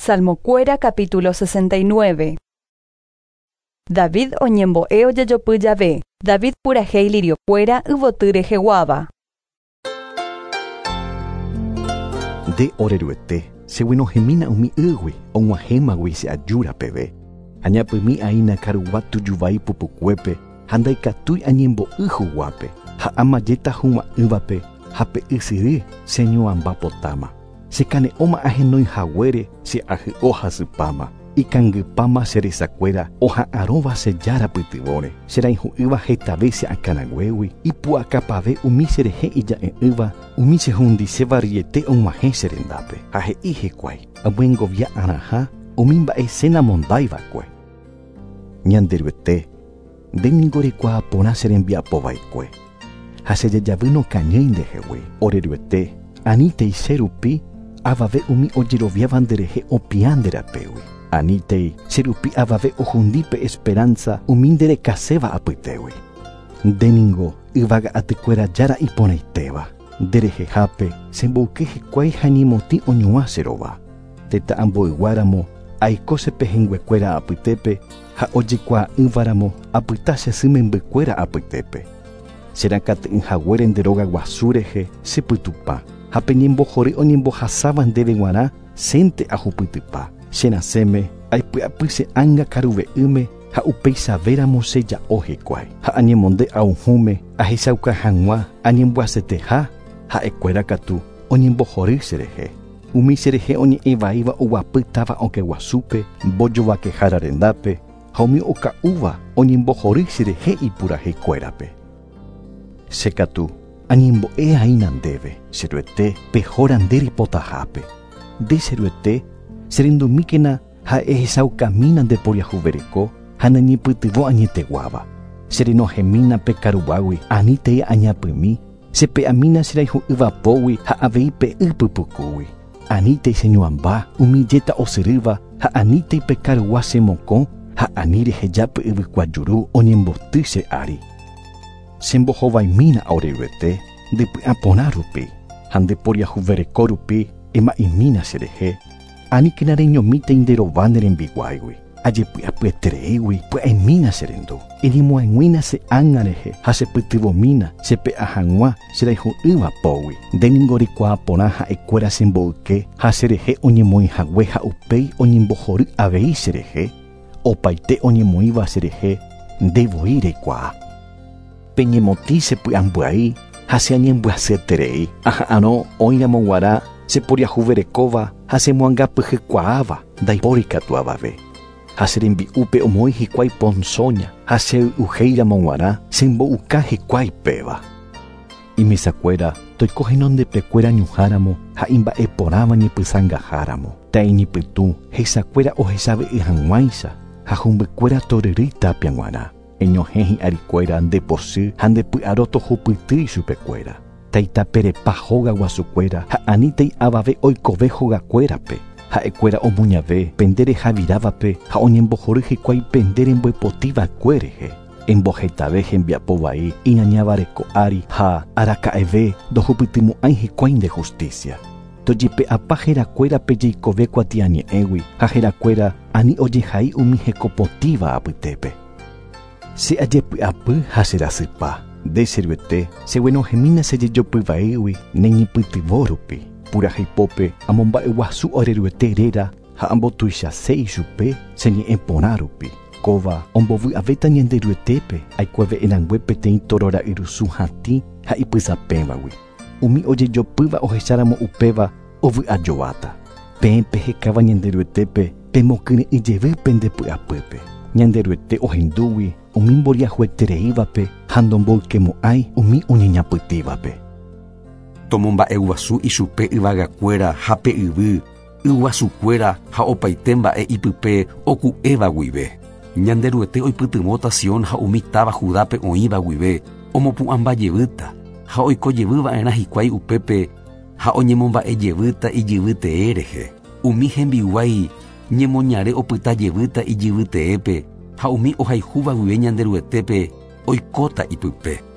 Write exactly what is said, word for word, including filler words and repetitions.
Salmocuera capítulo sesenta y nueve. David oñembo'e ojejopy jave. David purahéi liriokuéra yvoty reheguáva. Nde oreruete seguenohemína umi ýgui og̃uahẽmagui che ajúra peve. Añapymi aína karugua tujuvai pupukuépe ha ndaikatúi añembo'y huguápe ha amajéta hugua'ỹvape ha pe ysyry cheñoamba potáma. Chekane'õma ahenóihaguére che ahy'o hasypáma ikangypáma cheresakuéra oha'ãróva che jára pytyvõre cherãihu'ýva hetave che akãraguégui ipu'akapave umi cherehe ija'e'ỹva umi chehundiche varriete og̃uahẽ che rendápe ha he'i hekuái amyengovia arãha umi mba'e chenamondáivakue. Ñanderuete ndéniko rekuaa porã che rembiapovaikue ha chejejavy nokañýi ndehegui. Oreruete anítei che rupi avave umi ojeroviáva nderehe opiã nderapégui. Anítei che rupi avave ohundípe esperanza umi nderekaséva apytégui. Ndéningo yvága atykuéra jára iporãitéva. Nderehehápe chembouke hekuái ha ñemotĩ oñuã che rova. Tetã amboyguáramo aiko che pehenguekuéra apytépe ha ojekuaa'ỹvaramo apyta che symembykuéra apytépe. Cherãkaty'ỹhaguére nde róga guasu rehe chepytupã ha peñembohory oñembohasáva ndéve g̃uarã chénte ahupytypa. Cherasẽme aipy'apy che ánga karuve'ỹme ha upeichavéramo cheja'o hekuái ha añemonde aohũme ahechauka hag̃ua añemboaseteha ha'ekuéra katu oñembohory cherehe. Umi cherehe oñe'ẽvaíva oguapy táva okeguasúpe mbojovakehára rendápe ha umi oka'úva oñembohory cherehe ipurahéikuérape. Chekatu añembo'e aína ndéve cheruete pehóra nderipotahápe. Nde cheruete cherendumíkena ha ehechaukamína nde poriahuvereko ha nañepytyvõ añeteguáva. Cherenohemína pe karuvágui anítei añapymi chepe'amína cheraihu'yvapógui ha avei pe ypypukúgui. Anítei cheñoamba umijéta osyrýva ha anítei pe karugua chemokõ ha ani rehejápy yvykuajuru oñemboty che ári. Chembohovaimína oreruete ndepy'a porã rupi ha ndeporiahuvereko rupi ema'imína cherehe. Aníkena reñomítei nderova nerembiguáigui ajepy'apyetereígui pya'emína cherendu eremoaig̃uína che ág̃a rehe ha chepytyvõmína chepe'a hag̃ua cheraihu'ỹvapógui. Ndéningo rekuaa porã ha'ekuéra chembo'yke ha cherehe oñemoĩhague ha upéi oñembohory avei cherehe opaite oñemoĩva cherehe ndevoi rekuaa. Peñemotĩ chepy'ambyai ha cheañembyasyeterei aha'ãrõ oĩramo g̃uarã cheporiahuverekóva ha chemoangapyhykuaáva ndaipóri katu avave ha cherembi'úpe omoi hikuái ponzóña ha chey'uhéiramo g̃uarã chembo'uka hikuái péva. Imisakuéra toikohenondepekuéra ñuháramo ha imba'e porãva ñepysãngaháramo ta'iñipytũ hesakuéra ohechave'y hag̃uáicha ha humbykuéra toryry tápia g̃uarã eñohẽ hi'arikuéra ndepochy ha ndepy'aro tohupytýi chupekuéra. Taitaperepa hóga guasukuéra ha anítei avave oikove hógakuérape ha'ekuéra omuñave pende rehavirávape ha oñembohory hikuái pende rembo'epotĩvakue rehe. Embohetave hembiapo vai iñañavareko ári ha araka'eve ndohupytymo'ãi hikuái nde justicia. Tojepe'apa herakuérape jeikove kuatiañe'ẽgui ha herakuéra ani ojehai umi hekopotĩva apytépe. Che ajepy'apy ha cherasypa. Nde cheruete cheguenohemína chejejopyvaígui neñipytyvõ rupi puraheipópe amomba'eguasu oreruete réra ha ambotuichaséi chupe cheñe'ẽ porã rupi. Kóva ombovy'avéta ñanderuetépe aikuaave'erãngue peteĩ torora'yrusu hatĩ ha ipysapeẽvagui. Umi ojejopýva ohecharamo upéva ovy'ajováta. Pépe hekáva ñanderuetépe pemokyre'ỹjevy pendepy'apýpe. Ñanderuete ohendúgui umi mboriahuetereívape ha ndomboykemo'ãi umi oñeñapytĩvape. Tomomba'eguasu ichupe yvagakuéra ha pe yvy yguasukuéra ha opaite mba'e ipype oku'éva guive. Ñanderuete oipytyvõta Sion ha umi táva Judápe oĩva guive omopu'ambajevýta ha oikojevýva'erã hikuái upépe ha oñemomba'ejevýta ijyvyte'e rehe. Umi hembiguái ñemoñare opytajevýta ijyvyte'épe ha umi ohaihúva guive ñanderuetépe oikóta ipype.